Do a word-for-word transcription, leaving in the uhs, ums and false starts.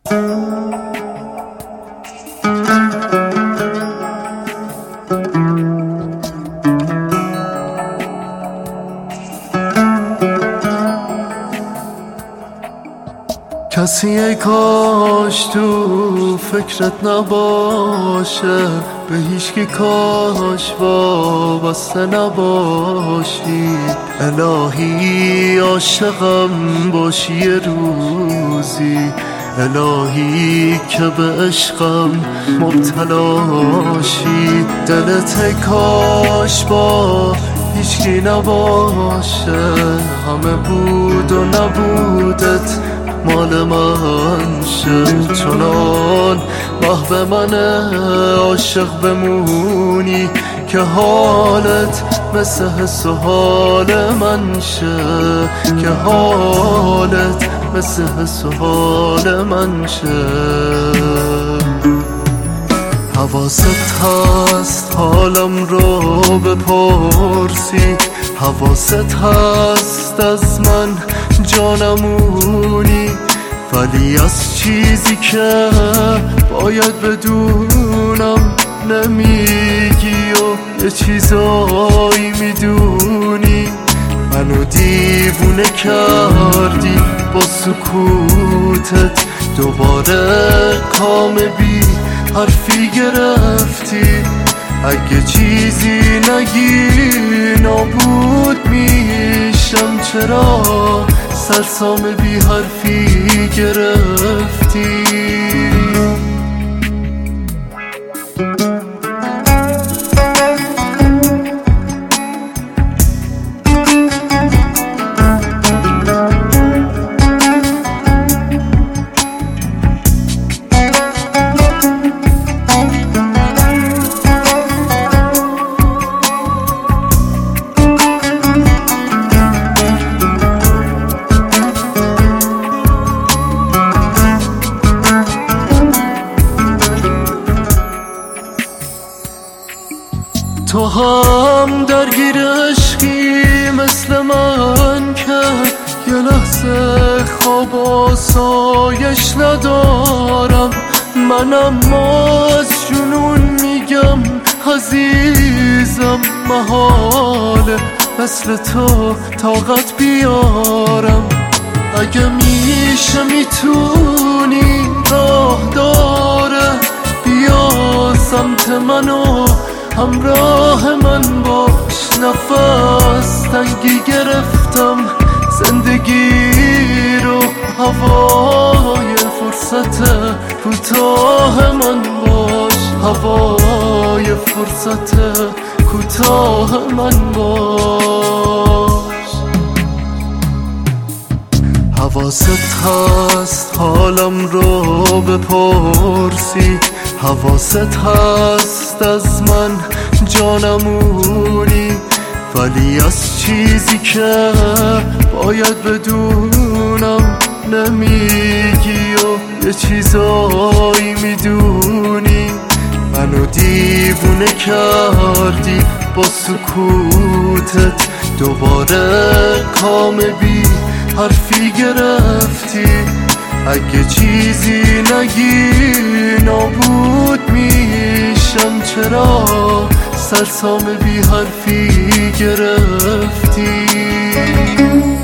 کسی ای کاش تو فکرت نباشه، به هیچکی کاش وابسته نباشی. الهی عاشقم باشی یه روزی، الهی که به عشقم مبتلاشی. دلت ای کاش با هیچکی نباشه، همه بود و نبودت مال من شه. چنان محو من عاشق بمونی که حالت مثل حس و حال من شه، که حالت مثل حس و حال من شه. حواست هست حالم رو بپرسی، حواست هست از من جانمونی، ولی از چیزی که باید بدونم نمیگی و یه چیزایی میدونی. منو دیوونه کردی با سکوتت، دوباره کام بی حرفی گرفتی. اگه چیزی نگی نابود میشم، چرا سرسام بی حرفی گرفتی؟ تو هم درگیر عشقی مثل من که یه لحظه خواب آسایش ندارم. منم از جنون میگم عزیزم، محاله مثل تو طاقت بیارم. اگه میشه میتونی راه داره بیا سمت منو همراه من باش. نفس تنگی گرفتم زندگی رو، هوای فرصت کوتاه من باش، هوای فرصت کوتاه من باش. حواست هست حالم رو بپرسی، حواست هست از من جانمونی، ولی از چیزی که باید بدونم نمیگی و یه چیزایی میدونی. منو دیوونه کردی با سکوتت، دوباره کام بی حرفی گرفتی. اگه چیزی نگی نابود میشم، چرا سرسام بی حرفی گرفتی؟